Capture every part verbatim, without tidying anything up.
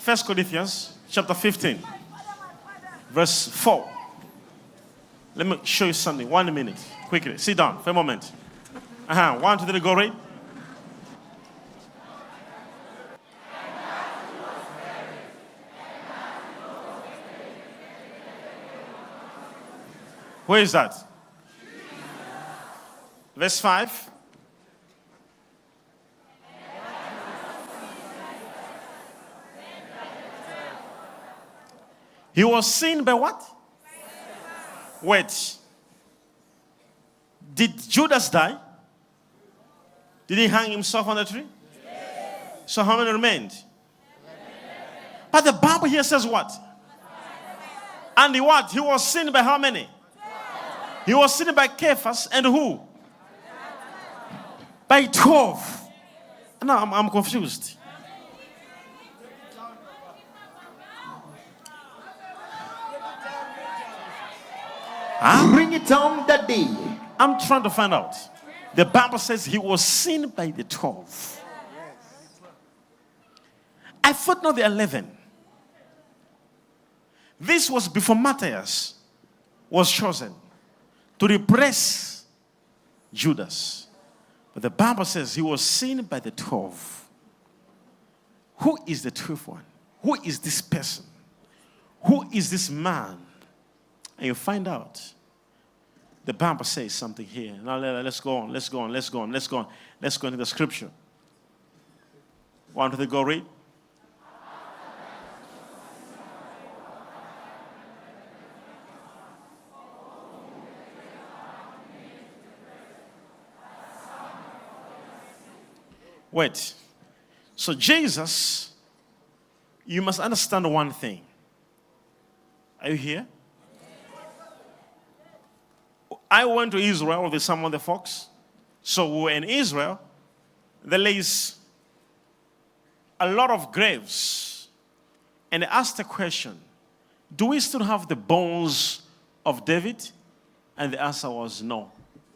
First Corinthians chapter fifteen, verse four. Let me show you something. One minute. Quickly. Sit down for a moment. Uh-huh. One, two, three, go read. Where is that? Verse five. He was seen by what? Wait. Did Judas die? Did he hang himself on the tree? Yes. So how many remained? But the Bible here says what? And he what? He was seen by how many? He was seen by Cephas and who? By twelve. No, I'm, I'm confused. Huh? Bring it on, Daddy. I'm trying to find out. The Bible says he was seen by the twelve. I thought not the eleven. This was before Matthias was chosen to repress Judas. But the Bible says he was seen by the twelve. Who is the twelfth one? Who is this person? Who is this man? And you find out. The Bible says something here. Now let's go on, let's go on, let's go on, let's go on. Let's go into the scripture. Want to go read? Wait. So Jesus, you must understand one thing. Are you here? I went to Israel with some of the folks. So we were in Israel. There is a lot of graves. And they asked the question, do we still have the bones of David? And the answer was no.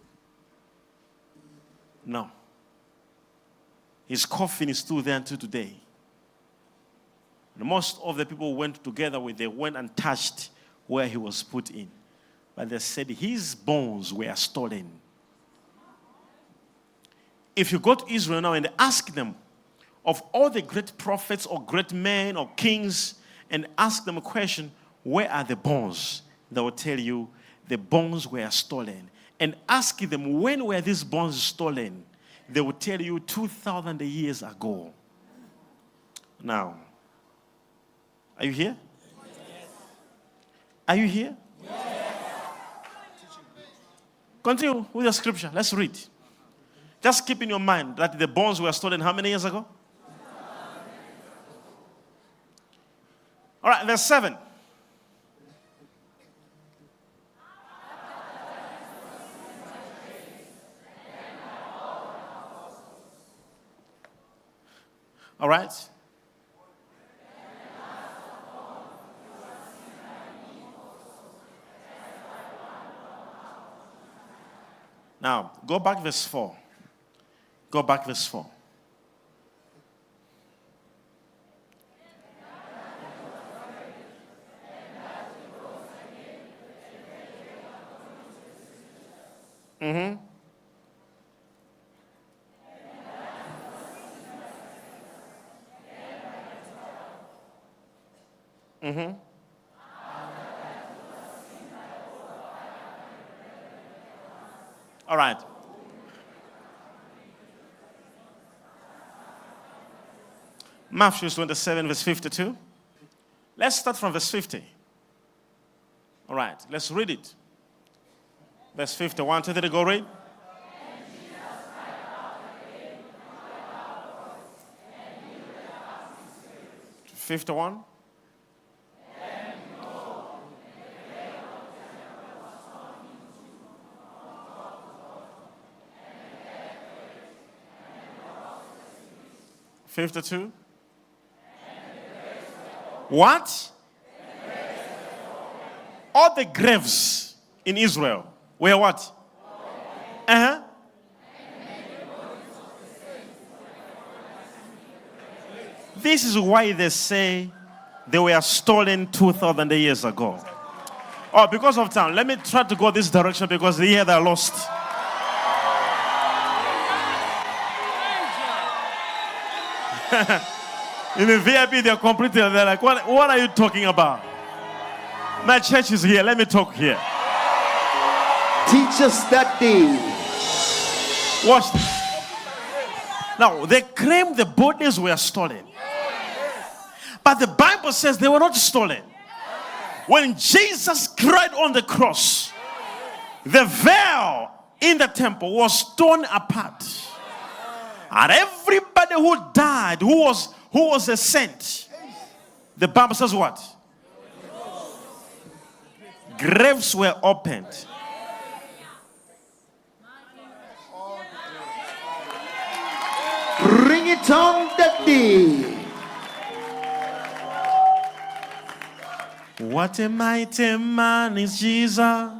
No. His coffin is still there until today. And most of the people who went together with, they went and touched where he was put in. But they said his bones were stolen. If you go to Israel now and ask them of all the great prophets or great men or kings and ask them a question, where are the bones? They will tell you the bones were stolen. And ask them, when were these bones stolen? They will tell you two thousand years ago. Now, are you here? Yes. Are you here? Yes. Continue with the scripture. Let's read. Just keep in your mind that the bones were stolen how many years ago? All right, verse seven. All right. Now, go back verse four. Go back verse four. Mm-hmm. Mm-hmm. All right. Matthew twenty-seven, verse fifty-two. Let's start from verse fifty. All right, let's read it. Verse fifty-one, two, three, go read. fifty-one. fifty-two. What? All the graves in Israel were what? Uh-huh. This is why they say They were stolen two thousand years ago. Oh, because of time, let me try to go this direction because here they're lost. In the V I P, they're completely, they're like, what, what are you talking about? My church is here. Let me talk here. Teach us that day. Watch this. Now, they claim the bodies were stolen. But the Bible says they were not stolen. When Jesus cried on the cross, the veil in the temple was torn apart. And everybody who died, who was, who was a saint, the Bible says what? Graves were opened. Bring it on that day. What a mighty man is Jesus.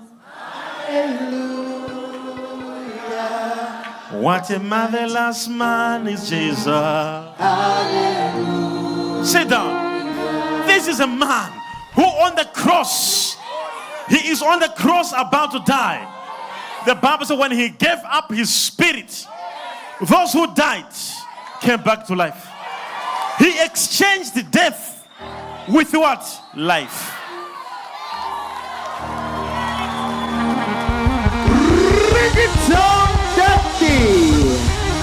Hallelujah. What a marvelous man is Jesus. Hallelujah. Sit down. This is a man who on the cross, he is on the cross about to die. The Bible says when he gave up his spirit, those who died came back to life. He exchanged death with what? Life. Bring it on that day.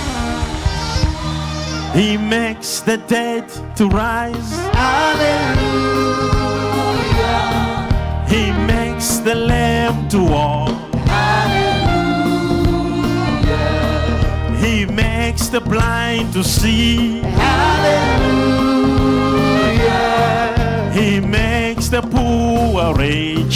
He makes the dead to rise. Hallelujah. He makes the lame to walk. Hallelujah. He makes the blind to see. Hallelujah. He makes the poor rich.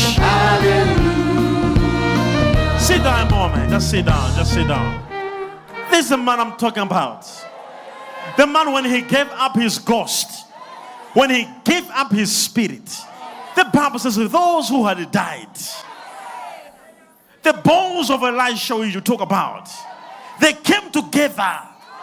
Hallelujah. Sit down a moment. Just sit down. Just sit down. This is the man I'm talking about. The man when he gave up his ghost, when he gave up his spirit, the Bible says those who had died, the bones of Elisha you talk about, they came together.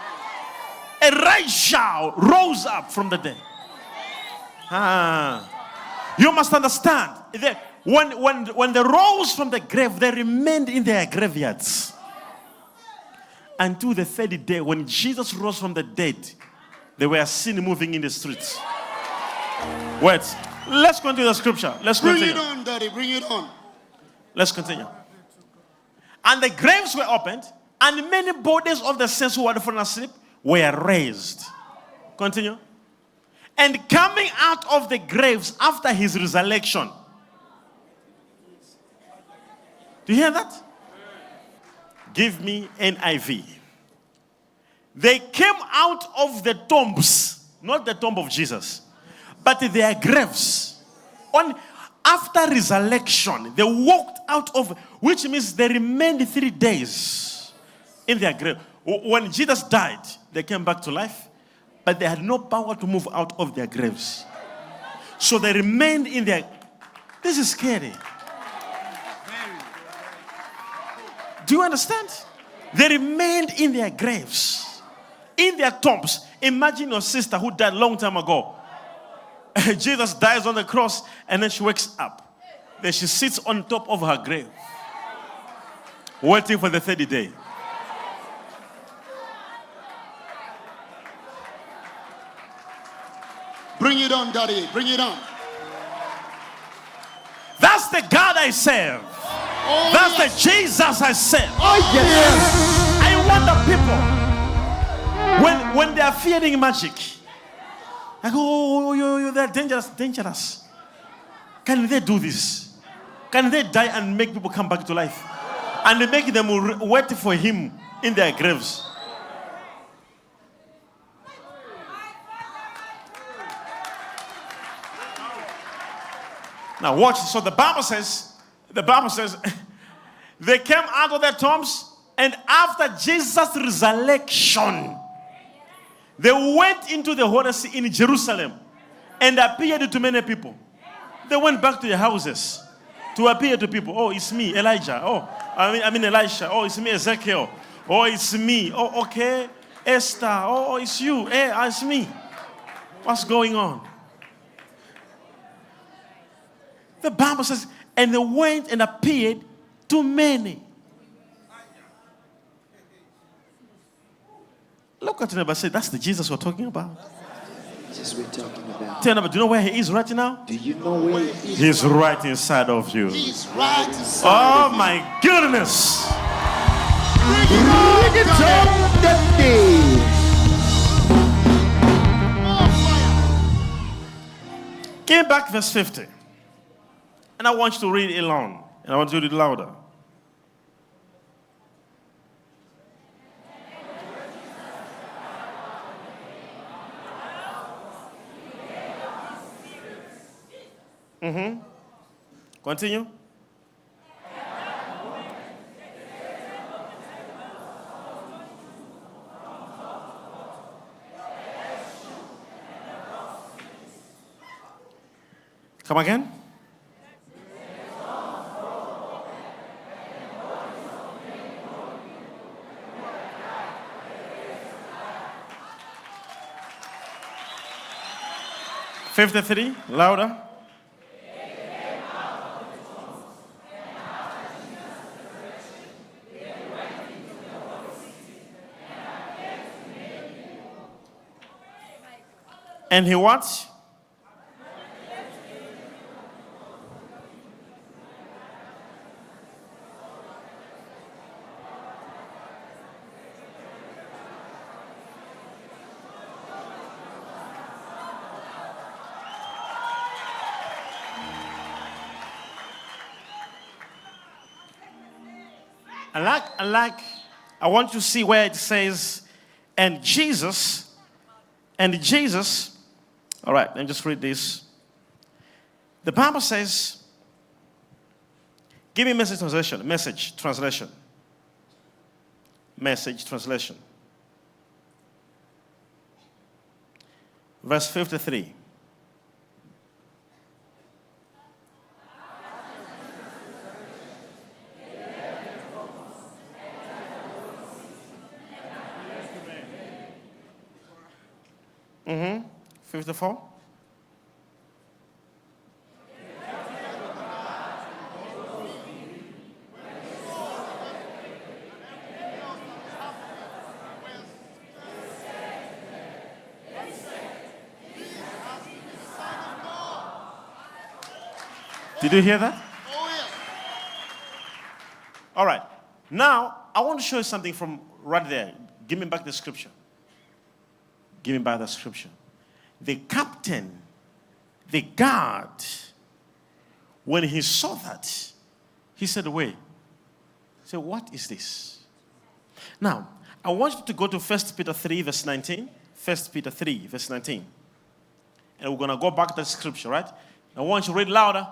Elisha rose up from the dead. Ah. You must understand. They, when, when, when they rose from the grave, they remained in their graveyards. Until the third day, when Jesus rose from the dead, they were seen moving in the streets. Wait. Let's continue the scripture. Let's continue. Bring it on, Daddy. Bring it on. Let's continue. And the graves were opened, and many bodies of the saints who had fallen asleep were raised. Continue. And coming out of the graves after his resurrection. Do you hear that? Give me N I V. They came out of the tombs, not the tomb of Jesus, but their graves. On after resurrection, they walked out of, which means they remained three days in their grave. When Jesus died, they came back to life, but they had no power to move out of their graves. So they remained in their. This is scary. Do you understand? They remained in their graves, in their tombs. Imagine your sister who died a long time ago. Jesus dies on the cross and then she wakes up. Then she sits on top of her grave, waiting for the third day. Bring it on, Daddy. Bring it on. That's the God I serve. Oh, That's yes. the Jesus I serve. Oh, yes. I wonder people, when, when they are fearing magic, I go, oh, oh, oh, they're dangerous, dangerous. Can they do this? Can they die and make people come back to life? And they make them wait for him in their graves. Now watch. So the Bible says, the Bible says, they came out of their tombs, and after Jesus' resurrection, they went into the Holy See in Jerusalem and appeared to many people. They went back to their houses to appear to people. Oh, it's me, Elijah. Oh, I mean, I mean Elisha. Oh, it's me, Ezekiel. Oh, it's me. Oh, okay, Esther. Oh, it's you. Hey, it's me. What's going on? The Bible says, and they went and appeared to many. Look at your neighbor and say, that's the Jesus we're talking about. Jesus we're talking about. Tell them, do you know where he is right now? Do you know where he is? He's right inside of you. He's right inside. Oh my goodness. Bring it Bring it on, Daddy. on that day. More fire. Give me back verse fifty. And I want you to read it along. And I want you to read it louder. Mm-hmm. Continue. Come again. Fifty-three, louder. And he what? I like, I like, I want you to see where it says, and Jesus, and Jesus, all right, let me just read this. The Bible says, give me message translation, message translation. Message translation. Verse fifty-three. Mm-hmm. fifty-four. Did you hear that? Oh, yeah. All right. Now, I want to show you something from right there. Give me back the scripture. Give me back the scripture. The captain, the guard, when he saw that, he said, wait. He said, what is this? Now, I want you to go to First Peter three, verse nineteen. First Peter three, verse nineteen. And we're going to go back to the scripture, right? I want you to read louder.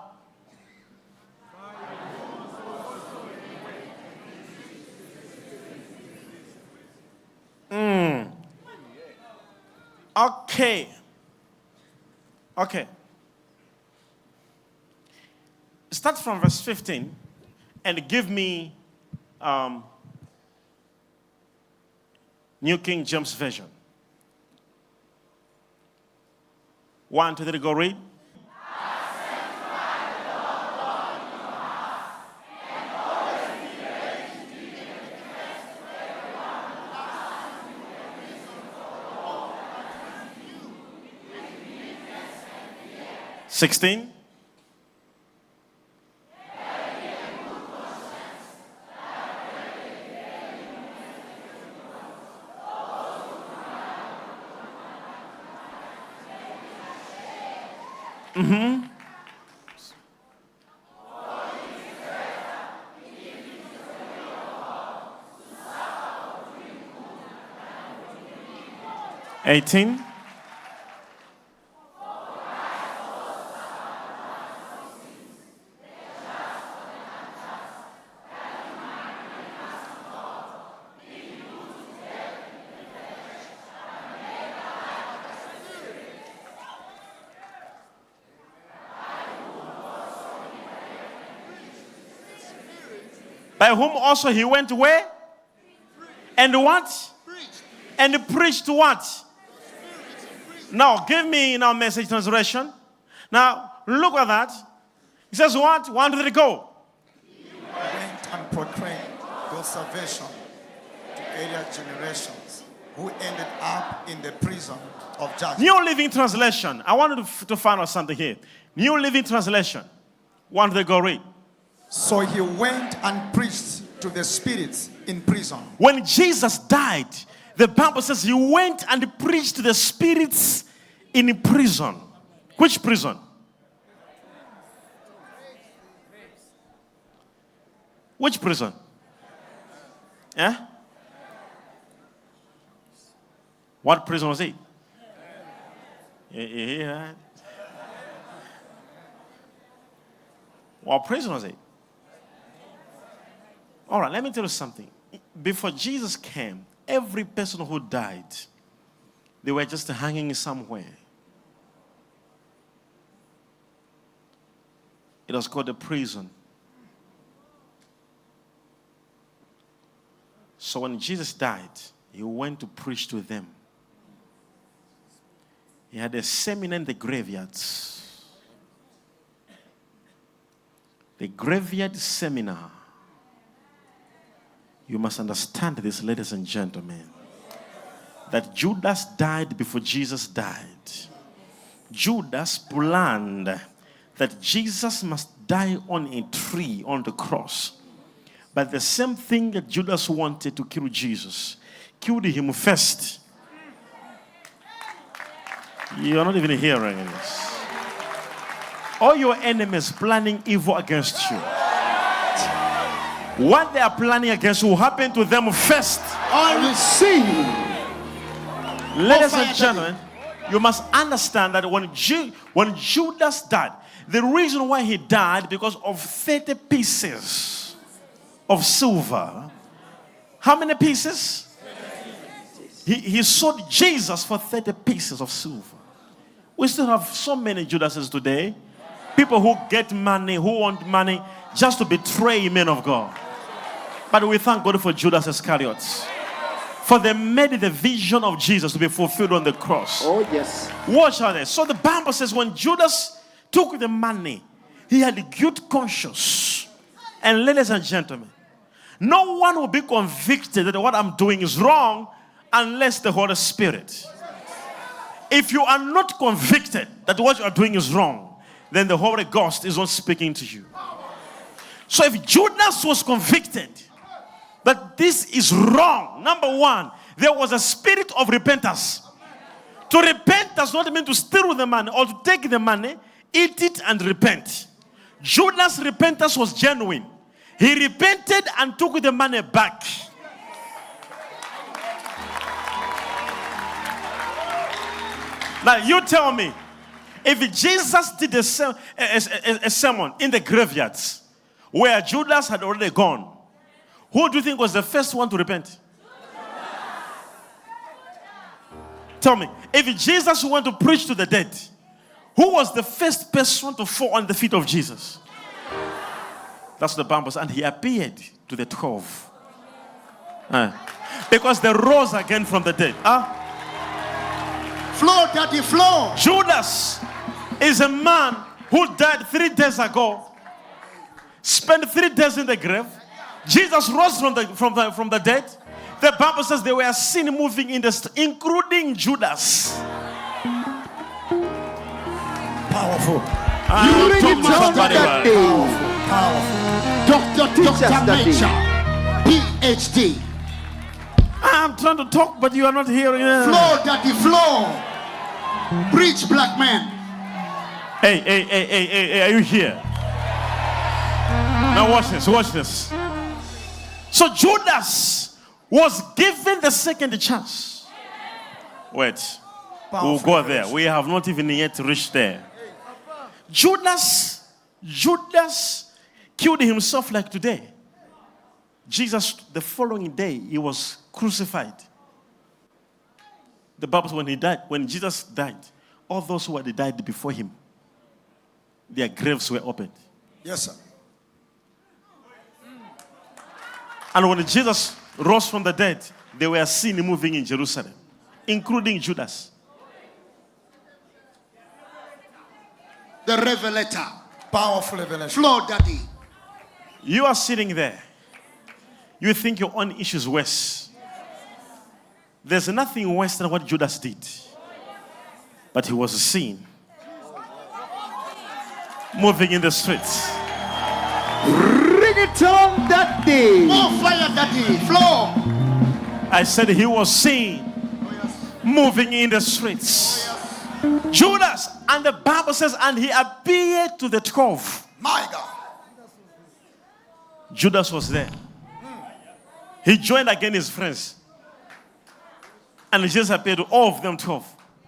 Mm. Okay. Okay. Start from verse fifteen and give me um, New King James Version. One, two, three, go read. sixteen. Mm-hmm. eighteen. By whom also he went where? And what? And preached what? Now, give me now Message translation. Now, look at that. He says what? Where did it go? Went and proclaimed God's salvation to earlier generations who ended up in the prison of judgment. New Living Translation. I wanted to, to find out something here. New Living Translation. Where did they go read? So he went and preached to the spirits in prison. When Jesus died, the Bible says he went and preached to the spirits in prison. Which prison? Which prison? Yeah? What prison was it? Yeah. What prison was it? All right, let me tell you something. Before Jesus came, every person who died, they were just hanging somewhere. It was called a prison. So when Jesus died, he went to preach to them. He had a seminar in the graveyards. The graveyard seminar. You must understand this, ladies and gentlemen, that Judas died before Jesus died. Judas planned that Jesus must die on a tree, on the cross. But the same thing that Judas wanted to kill Jesus, killed him first. You're not even hearing this. All your enemies planning evil against you. What they are planning against you will happen to them first. I receive. Ladies and gentlemen, you must understand that when, Ju- when Judas died, the reason why he died because of thirty pieces of silver. How many pieces? He, he sold Jesus for thirty pieces of silver. We still have so many Judases today. People who get money, who want money just to betray men of God. But we thank God for Judas Iscariot. For they made the vision of Jesus to be fulfilled on the cross. Oh, yes. Watch out there. So the Bible says when Judas took the money, he had a guilt conscience. And ladies and gentlemen, no one will be convicted that what I'm doing is wrong unless the Holy Spirit. If you are not convicted that what you are doing is wrong, then the Holy Ghost is not speaking to you. So if Judas was convicted that this is wrong, number one, there was a spirit of repentance. To repent does not mean to steal the money or to take the money, eat it and repent. Judas' repentance was genuine. He repented and took the money back. Now you tell me, if Jesus did a, a, a, a sermon in the graveyards where Judas had already gone, who do you think was the first one to repent? Tell me, if Jesus went to preach to the dead, who was the first person to fall on the feet of Jesus? That's the Bible. And he appeared to the twelve. Uh, because they rose again from the dead. Huh? Flow, daddy, flow. Judas is a man who died three days ago. Spent three days in the grave. Jesus rose from the, from the, from the dead. The Bible says they were seen moving in the st- including Judas. Powerful. I You will really talk to tell somebody that about it. day. Powerful. Doctor, teach us Doctor that day. Major, P H D. I'm trying to talk, but you are not hearing it. Flow, daddy, flow. Preach, black man. Hey, hey, hey, hey, hey, hey, are you here? Now watch this, watch this. So Judas was given the second chance. Wait, we'll go there. We have not even yet reached there. Judas, Judas killed himself like today. Jesus, the following day, he was crucified. The Bible says when he died, when Jesus died, all those who had died before him, their graves were opened. Yes, sir. And when Jesus rose from the dead, they were seen moving in Jerusalem, including Judas. The revelator. Powerful revelation. Flow, Daddy. You are sitting there. You think your own issue is worse. There's nothing worse than what Judas did. But he was seen moving in the streets. Bring it on, Daddy. More fire, Daddy. Flow. I said he was seen moving in the streets. Judas, and the Bible says, and he appeared to the twelve. My God. Judas was there. He joined again his friends. And he just appeared to all of them twelve.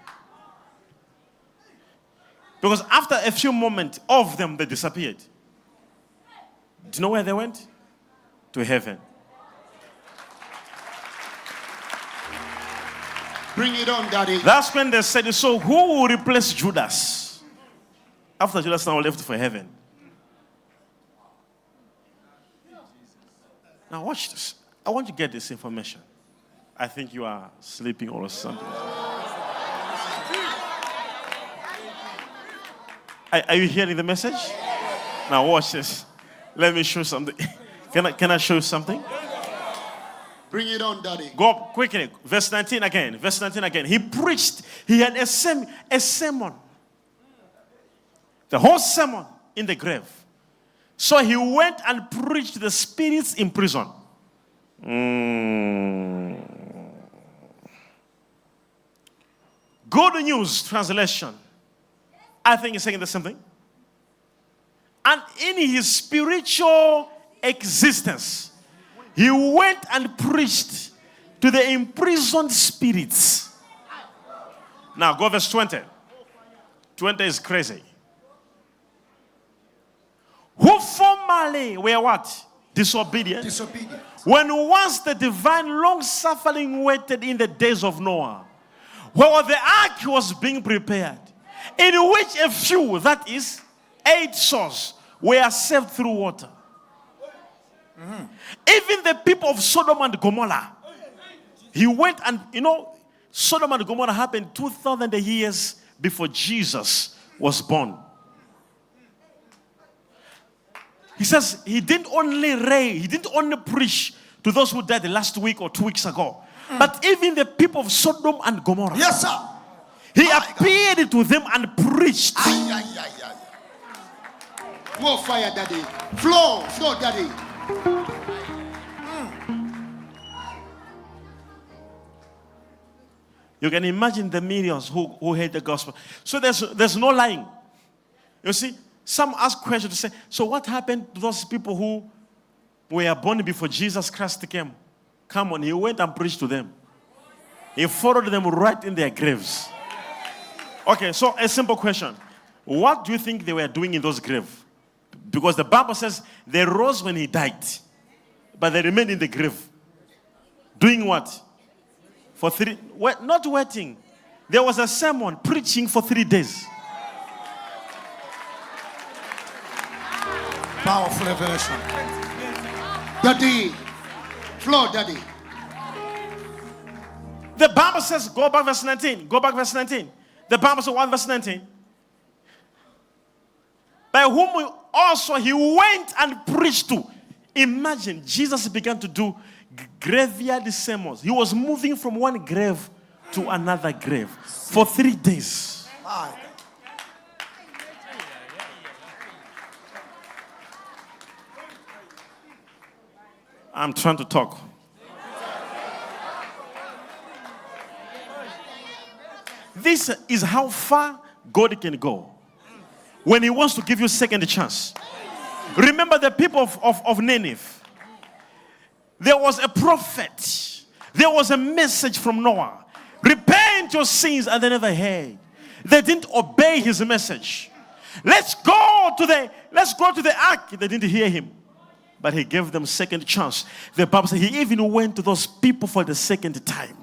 Because after a few moments, all of them, they disappeared. Do you know where they went? To heaven. Bring it on, Daddy. That's when they said, so who will replace Judas? After Judas now left for heaven. Now watch this. I want you to get this information. I think you are sleeping or something. Are, are you hearing the message? Now watch this. Let me show you something. Can I, can I show you something? Bring it on, Daddy. Go up quickly. Verse nineteen again. Verse nineteen again. He preached. He had a, sem- a sermon. The whole sermon in the grave. So he went and preached the spirits in prison. Mm. Good News Translation. I think he's saying the same thing. And in his spiritual existence, he went and preached to the imprisoned spirits. Now go verse twenty. twenty is crazy. Who formerly were what? Disobedient. Disobedient. When once the divine long-suffering waited in the days of Noah, where the ark was being prepared, in which a few, that is, eight souls, were saved through water. Mm-hmm. Even the people of Sodom and Gomorrah, he went and, you know, Sodom and Gomorrah happened two thousand years before Jesus was born. He says he didn't only ray, he didn't only preach to those who died last week or two weeks ago, mm. but even the people of Sodom and Gomorrah. Yes, sir. He My appeared God. to them and preached. Ay, ay, ay, ay. More fire, Daddy. Flow, flow, Daddy. Mm. You can imagine the millions who, who hate the gospel. So there's, there's no lying. You see, some ask questions to say, so what happened to those people who were born before Jesus Christ came? Come on, he went and preached to them. He followed them right in their graves. Okay, so a simple question. What do you think they were doing in those graves? Because the Bible says they rose when he died, but they remained in the grave. Doing what? For three, not waiting. There was a sermon preaching for three days. Powerful revelation. Daddy. Flow, Daddy. The Bible says, go back verse nineteen. Go back verse nineteen. The Bible says one verse nineteen. By whom also he went and preached to. Imagine, Jesus began to do graveyard sermons. He was moving from one grave to another grave for three days. My God. I'm trying to talk. This is how far God can go when he wants to give you a second chance. Remember the people of, of, of Nineveh. There was a prophet. There was a message from Noah. Repent your sins, and they never heard. They didn't obey his message. Let's go to the let's go to the ark. They didn't hear him. But he gave them second chance. The Bible says he even went to those people for the second time.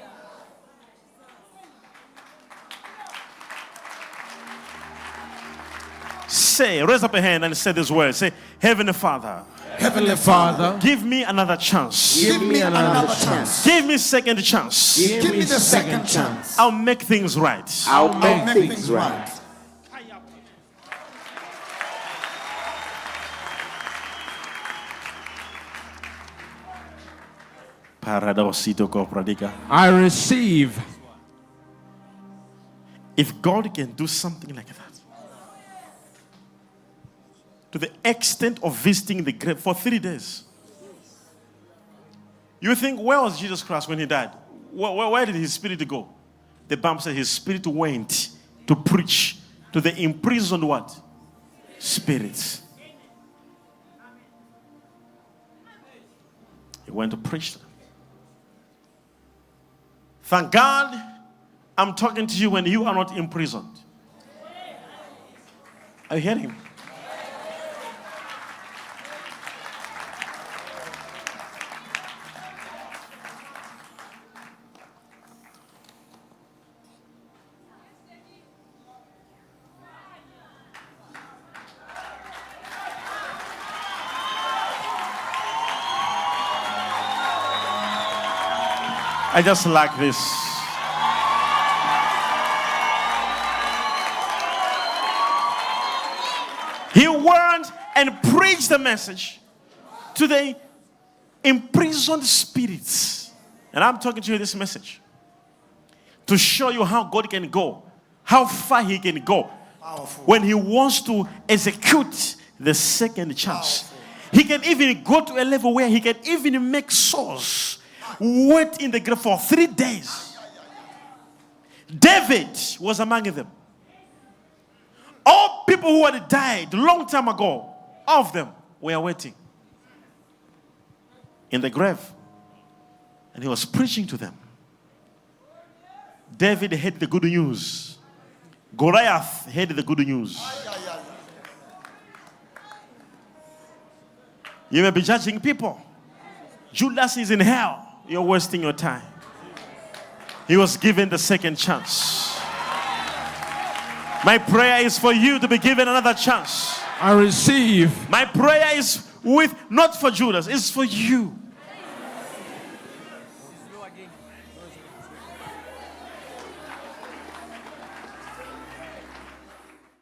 Say, raise up a hand and say this word. Say, Heavenly Father. Heavenly Father, Give me another chance. give me another chance. Give me second chance. Give me the second chance. I'll make things right. I'll I'll make make things things right. right. I receive. If God can do something like that, to the extent of visiting the grave for three days, you think, where was Jesus Christ when he died? Where, where, where did his spirit go? The Bible says his spirit went to preach to the imprisoned what? Spirits. He went to preach to them. Thank God I'm talking to you when you are not imprisoned. Are you hearing him? I just like this. He went and preached the message to the imprisoned spirits. And I'm talking to you this message to show you how God can go, how far he can go. Powerful. When he wants to execute the second chance. Powerful. He can even go to a level where he can even make souls wait in the grave for three days. David was among them. All people who had died long time ago, all of them were waiting in the grave. And he was preaching to them. David heard the good news. Goliath heard the good news. You may be judging people. Judas is in hell. You're wasting your time. He was given the second chance. My prayer is for you to be given another chance. I receive. My prayer is with not for Judas, it's for you.